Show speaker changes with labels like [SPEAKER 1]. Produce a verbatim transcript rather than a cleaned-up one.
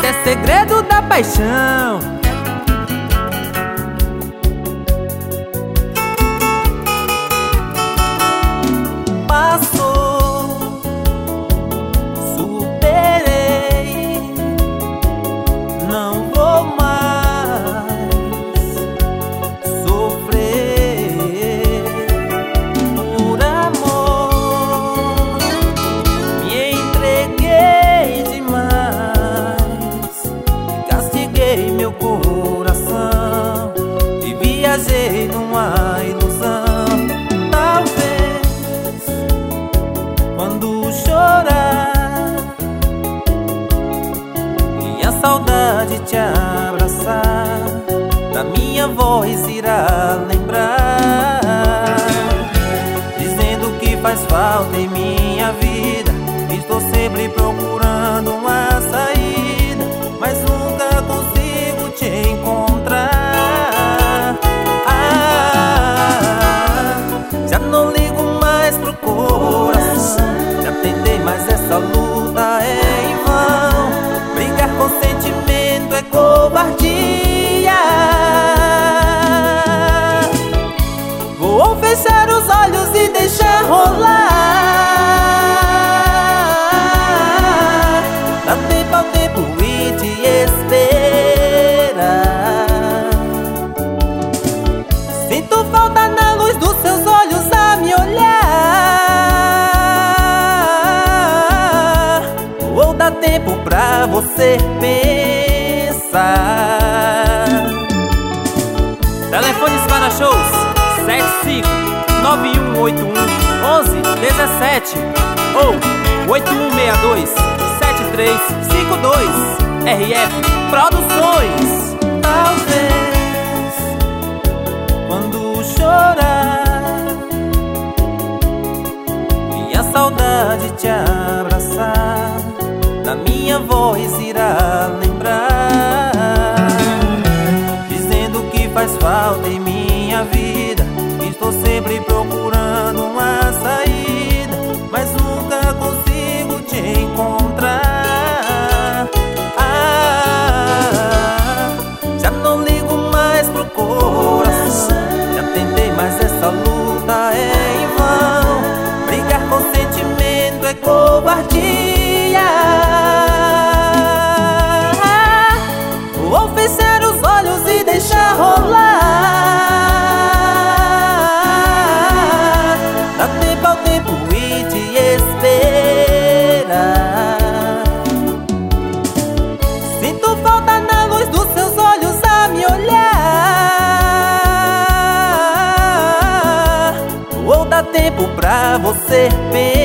[SPEAKER 1] é segredo da paixão. Passou, superei, não vou mais sofrer por amor. Me entreguei demais, castiguei meu coração e viajei numa ilusão. Talvez quando chorar e a saudade te abraçar, da minha voz irá lembrar, dizendo que faz falta em minha vida. Estou sempre procurando uma saída, mas nunca consigo te encontrar. Ah, já não ligo mais pro coração, já tentei, mas essa luta é em vão. Brigar com sentimento é covardia. Vou fechar os olhos e deixar rolar. Dá tempo ao tempo e te esperar. Sinto falta na luz dos seus olhos a me olhar. Ou dá tempo pra você pensar. Telefones para shows sete cinco nove um oito um um um um sete ou oito um seis dois sete três cinco dois. R F Produções. Talvez quando chorar e a saudade te abraçar, da minha voz irá lembrar, dizendo que faz falta em minha vida. Estou sempre procurando uma saída, mas nunca consigo te encontrar. Ah, já não ligo mais pro coração, já tentei, mas essa luta é em vão. Brigar com sentimento é covardia. Vou fechar os olhos e deixar rolar. Dá tempo ao tempo e te esperar. Sinto falta na luz dos seus olhos a me olhar. Ou dá tempo pra você pensar.